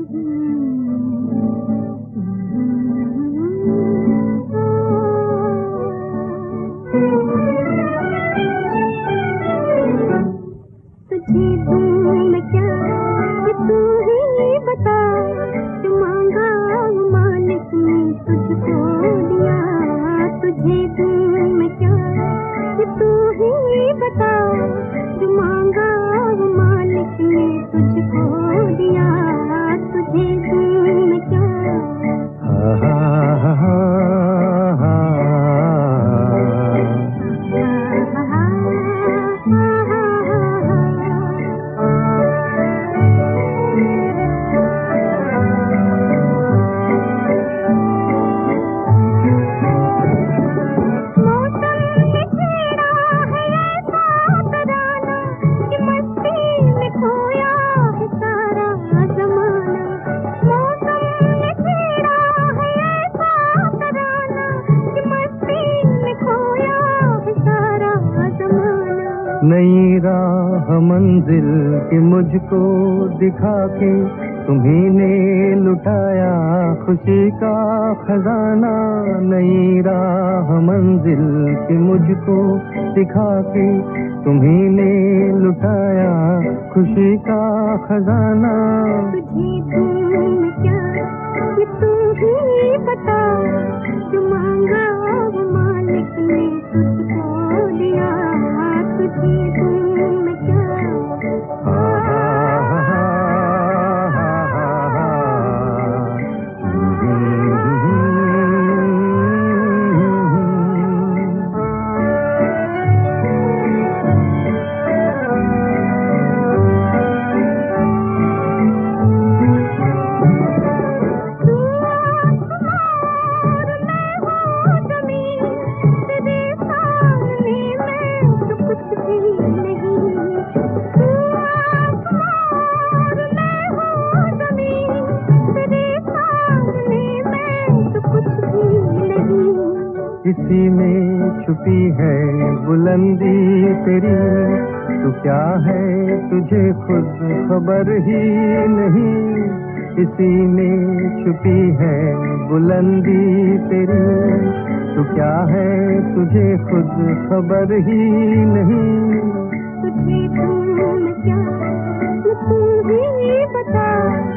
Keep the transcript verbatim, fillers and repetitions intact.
तुझे दूं मैं क्या, ये तू ही बता, जो मांगा वो मालिक ने तुझको दिया। तुझे दूं मैं क्या, ये तू ही बता, जो मांगा वो मालिक ने तुझको दिया। तुझे दूं मैं क्या। हा हा हा हा नई राह मंजिल की मुझको दिखा के तुम्ही ने लुटाया खुशी का खजाना। नई राह मंजिल की मुझको दिखा के तुम्ही ने लुटाया खुशी का खजाना। तुझे दूं मैं क्या, ये तू ही बता, जो मांगा वो मालिक ने तुझको दिया। तुझे दूं मैं क्या। किसी में छुपी है बुलंदी तेरी, तू क्या है तुझे खुद खबर ही नहीं। किसी में छुपी है बुलंदी तेरी, तू क्या है तुझे खुद खबर ही नहीं। तुझे दूं मैं क्या, तू ही बता।